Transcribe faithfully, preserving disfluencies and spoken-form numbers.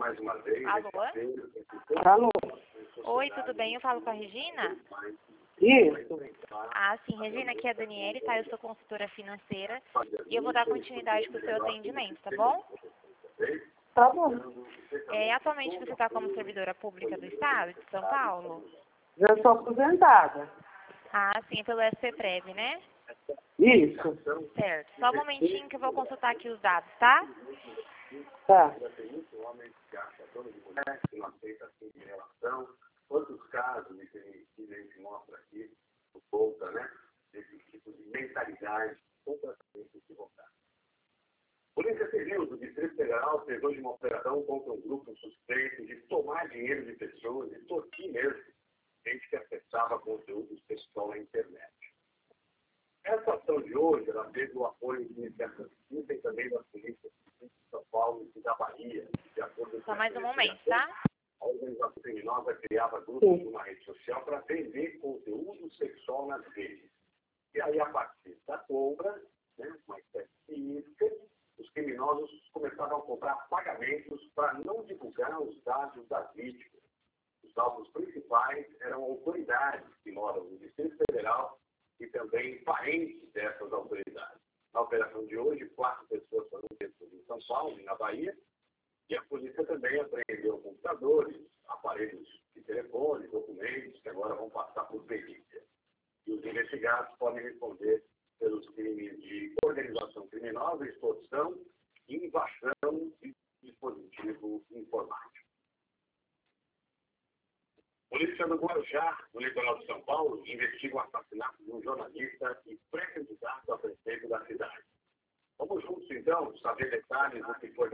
mais uma vez. Alô? Alô? Oi, tudo bem? Eu falo com a Regina? Isso. Ah, sim, Regina, aqui é a Daniele, tá? Eu sou consultora financeira e eu vou dar continuidade para o seu atendimento, tá bom? Tá bom. É, atualmente você está como servidora pública do Estado de São Paulo? Já sou aposentada. Ah, sim, pelo S C Prev, né? Isso. Certo. Só um momentinho que eu vou consultar aqui os dados, tá? Tá. Quantos casos que a gente mostra aqui, o conta, né? Desse tipo de mentalidade completamente equivocada. Polícia Civil do Distrito Federal fez hoje uma operação contra um grupo suspeito de tomar dinheiro de pessoas, de tortir mesmo, gente que acessava conteúdo sexual na internet. Essa ação de hoje, ela teve o apoio de iniciativas e também da Polícia Civil de São Paulo e da Bahia, de acordo com Só mais um momento, tá? a organização criminosa criava grupos numa rede social para vender conteúdo sexual nas redes. E aí, a partir da compra, né, uma espécie de isca, os criminosos começaram a cobrar pagamentos para não divulgar os dados das vítimas. Os alvos principais eram autoridades que moram no Distrito Federal e também parentes dessas autoridades. Na operação de hoje, quatro pessoas foram detidas em São Paulo e na Bahia, e a polícia também apreendeu computadores, aparelhos de telefone, documentos que agora vão passar por perícia. E os investigados podem responder pelos crimes de organização criminosa, extorsão, invasão e dispositivo informático. Polícia do Guarujá, no litoral de São Paulo, investiga o assassinato de um jornalista e pré-candidato a prefeito da cidade. Vamos juntos, então, saber detalhes do que foi